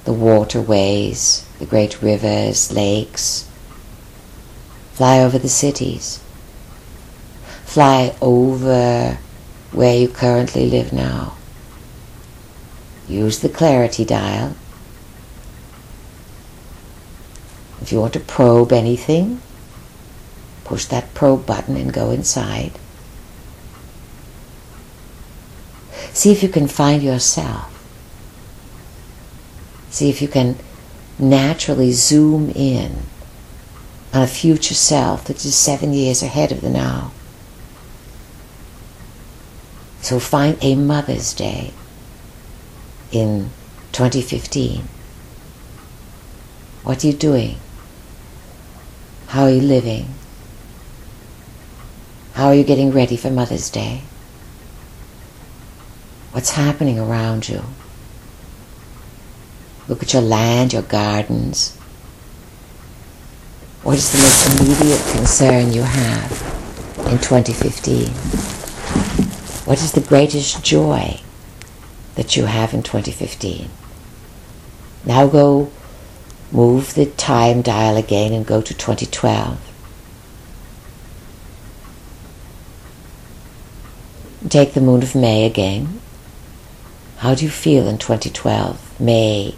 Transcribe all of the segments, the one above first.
the waterways, the great rivers, lakes. Fly over the cities. Fly over where you currently live now. Use the clarity dial. If you want to probe anything, push that probe button and go inside. See if you can find yourself. See if you can naturally zoom in on a future self that is 7 years ahead of the now. So find a Mother's Day in 2015. What are you doing? How are you living? How are you getting ready for Mother's Day? What's happening around you? Look at your land, your gardens. What is the most immediate concern you have in 2015? What is the greatest joy that you have in 2015? Now go move the time dial again and go to 2012. Take the moon of May again. How do you feel in 2012, May?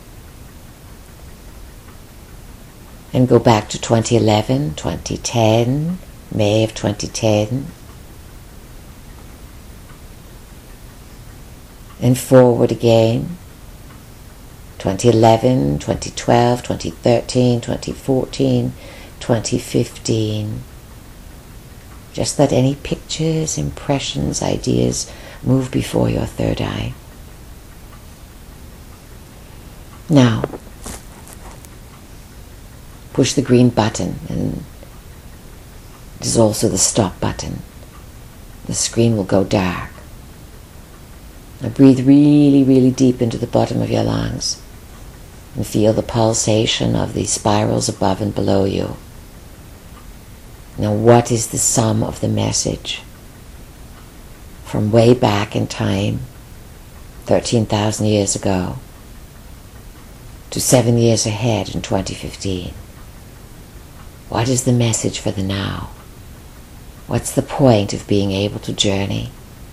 And go back to 2011, 2010, May of 2010. And forward again. 2011, 2012, 2013, 2014, 2015. Just let any pictures, impressions, ideas move before your third eye. Now, push the green button, and there's also the stop button. The screen will go dark. Now breathe really, really deep into the bottom of your lungs and feel the pulsation of the spirals above and below you. Now, what is the sum of the message from way back in time, 13,000 years ago, to 7 years ahead in 2015? What is the message for the now? What's the point of being able to journey?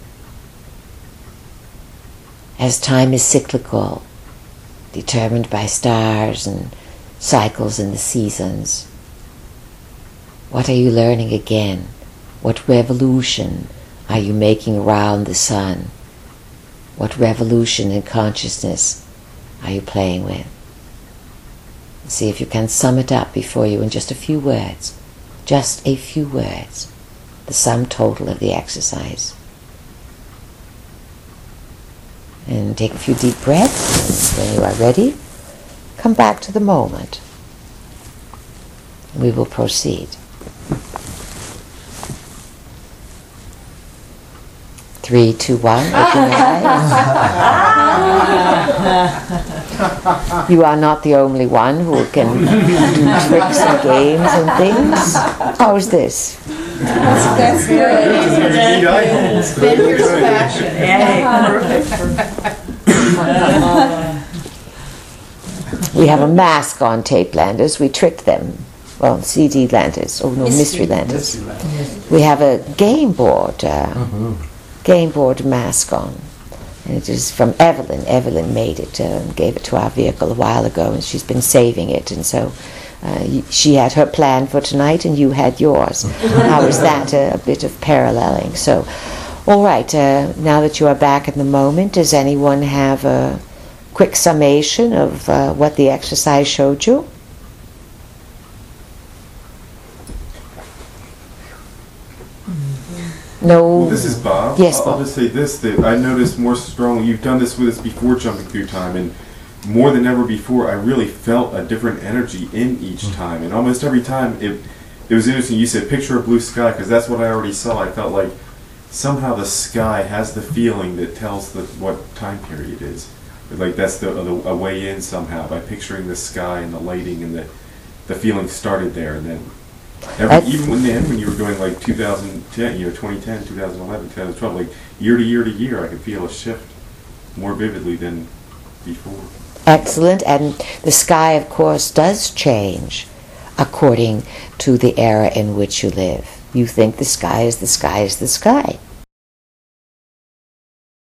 As time is cyclical, determined by stars and cycles in the seasons, what are you learning again? What revolution are you making around the sun? What revolution in consciousness are you playing with? See if you can sum it up before you in just a few words. Just a few words. The sum total of the exercise. And take a few deep breaths. And when you are ready, come back to the moment. We will proceed. 3, 2, 1, open your eyes. You are not the only one who can do tricks and games and things. How is this? That's good. It's been your passion. We have a mask on tape landers. We tricked them. Well, CD landers. Oh no, mystery landers. We have a game board mask on. And it is from Evelyn. Evelyn made it, gave it to our vehicle a while ago, and she's been saving it. And so she had her plan for tonight, and you had yours. How is that? A bit of paralleling. So, all right, now that you are back in the moment, does anyone have a quick summation of what the exercise showed you? No. Well, this is Bob. Yes, I'll Bob. just say this, that I noticed more strongly, you've done this with us before jumping through time, and more than ever before, I really felt a different energy in each time. And almost every time, it was interesting, you said picture a blue sky, because that's what I already saw. I felt like somehow the sky has the feeling that tells what time period it is. Like that's a way in somehow, by picturing the sky and the lighting, and the feeling started there, and then even when you were doing like 2010, 2010, 2011, 2012, like year to year to year, I could feel a shift more vividly than before. Excellent. And the sky, of course, does change according to the era in which you live. You think the sky is the sky is the sky.